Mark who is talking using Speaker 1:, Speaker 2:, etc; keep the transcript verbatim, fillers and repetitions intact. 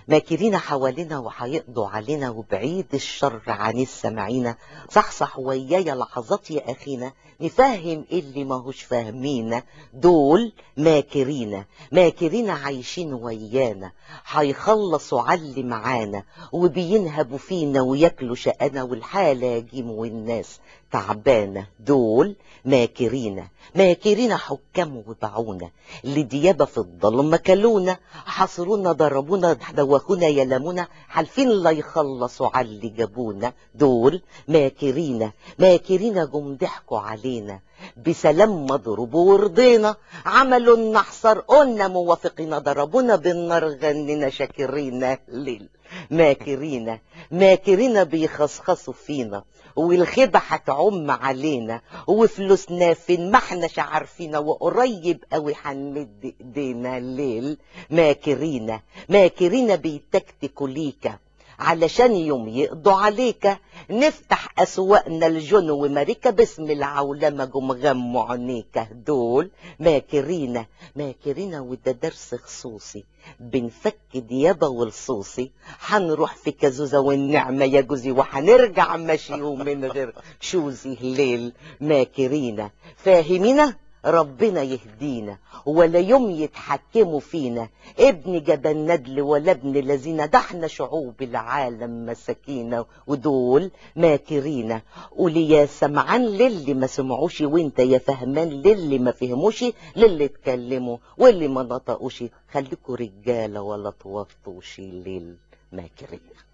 Speaker 1: ماكرين حوالينا وهيقضوا علينا، وبعيد الشر عن السامعين. صحصح ويايا لحظات يا اخينا، نفهم اللي ماهوش فاهمينا. دول ماكرين ماكرين عايشين ويانا، هيخلصوا علي معانا، وبينهبوا فينا وياكلوا شقنا، والحالة جيم والناس تعبانة. دول ماكرين ماكرين حكام وباعونا لديابة في الظلم، كلونا حصرونا ضربونا دوخونا يلمونا، حالفين لا يخلصوا علي جابونا. دول ماكرين ماكرين جم ضحكوا علينا بسلام مضروب ورضينا، عملوا النحصر قلنا موافقين، ضربونا بالنار غننا شاكرين ليل. ماكرين ماكرين بيخصخصوا فينا، والخيبة هتعم علينا، وفلوسنا فين ما احناش عارفين، وقريب قوي هنمد ايدينا الليل. ماكرين ماكرين بيتكتكوا ليكا علشان يوم يقضوا عليك، نفتح اسواقنا الجن وماريكا باسم العولمه جم غموا عينيك. دول ماكرين ماكرين وده درس خصوصي، بنفك ديابه والصوصي، هنروح في كازوزه والنعمه يا جوزي، وهنرجع ماشي ومن غير شوزي الليل. ماكرين فاهمين ربنا يهدينا، ولا يوم يتحكموا فينا، ابن جبل ندل ولا ابن لذينه، ده احنا شعوب العالم مساكينه. ودول ماكرين. قولي يا سمعان للي ما سمعوش، وانت يا فهمان للي ما فهموش، للي اتكلموا واللي ما نطقوش، خليكوا رجاله ولا توطوش للماكرين.